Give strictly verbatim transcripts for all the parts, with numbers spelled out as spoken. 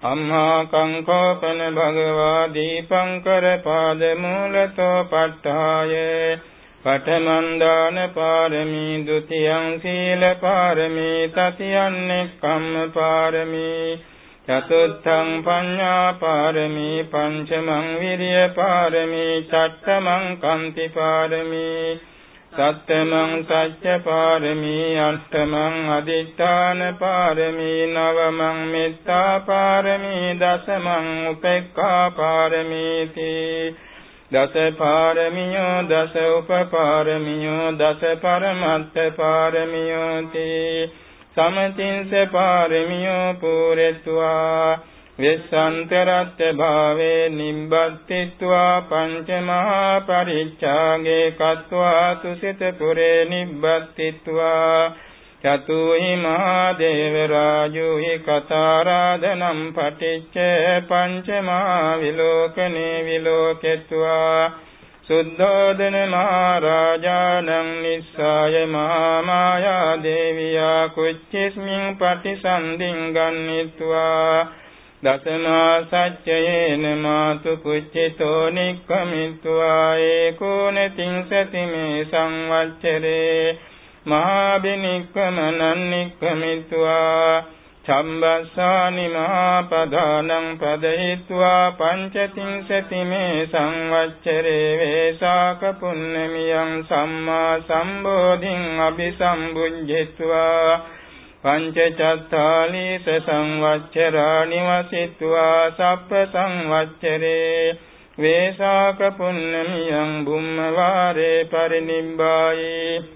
අම්හා කංකෝපන භගවා දීපංකර පාද මූලතෝ පට්ඨාය පඨමං දාන පාරමී ဒ ුතියං සීල පාරමී තතියං නෙක්ඛම්ම පාරමී චතුත්ථං පඤ්ඤා පාරමී පංචමං විරිය පාරමී චට්ඨමං කන්ති පාරමී සත්තමං සච්ච පාරමී අෂ්ඨමං අදිඨාන පාරමී නවමං මෙත්තා පාරමී දසමං උපේක්ඛා පාරමීති දස පාරමියෝ දස උපපාරමියෝ දස පරමත්ත පාරමියෝති සමතින්ස පාරමියෝ පුරෙත්වා විස්සන්තරත්ත භාවේ නිබ්බත්තිत्वा පංචමහා පරිච්ඡාගේ කତ୍වා තුසිත පුරේ නිබ්බත්තිत्वा චතුහි මහා දේව රාජුහි කතාරාධනම් පටිච්ච පංචමහා විලෝකනේ විලෝකෙත්වා සුද්ධෝදන මහරජාණන් නිස්සාය මහා මායා දේවියා කුච්චිස්මින් පටිසන්ධින් ගන්නිත්වා දසනා සච්චයේන මාතු කුච්චිතෝ නික්ඛමිත්වා ඒකෝනතිං සතිමේ සංවච්චරේ මහා බිනික්ඛමනං නික්ඛමිත්වා චම්බස්සානි මහා පදානං පදහිත්වා පංචතිං සතිමේ සංවච්චරේ වේසාක පුන්නමියං සම්මා සම්බෝධින් අபிසම්බුද්ධිත්වා පංචචත්තාලීස සංවච්චරානි වසිත්වා සප්ප සංවච්චරේ වේසාක පුන්නමියං බුම්මවාරේ පරිනිබ්බායි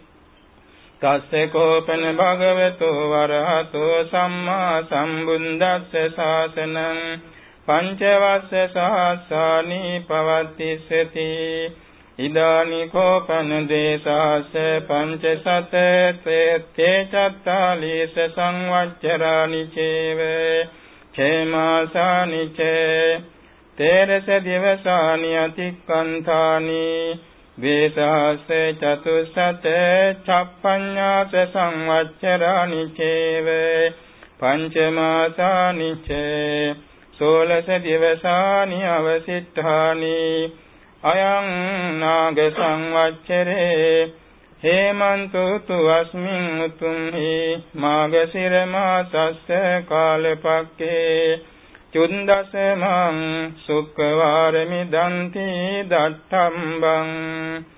තස්සේ කෝපන භගවතු වරහතෝ සම්මා සම්බුද්දස්ස ශාසනං පංචවස්ස සහස්සානි පවත්තිස්සති ඉදානි කෝපන දේශාස පංචසත තේ චත්තාලීස සංවච්චරානි චේව ඡේමාසානි චේ තේරස දිවසානි අතික්කන්තානි වේසහස්ස චතුස්සත චප්පඤ්ඤාස සංවච්චරානි චේව පංචමාසානි චේ සෝලස දිවසානි අවසිට්ඨානි අයං නාග සංවච්චරේ හේමන්තෝතු අස්මින් උතුම්හි මාගසිර මාසස්ස කාලපක්ඛේ චුන්දසමං සුක්ඛවාරමි දන්ති දත්තම්බං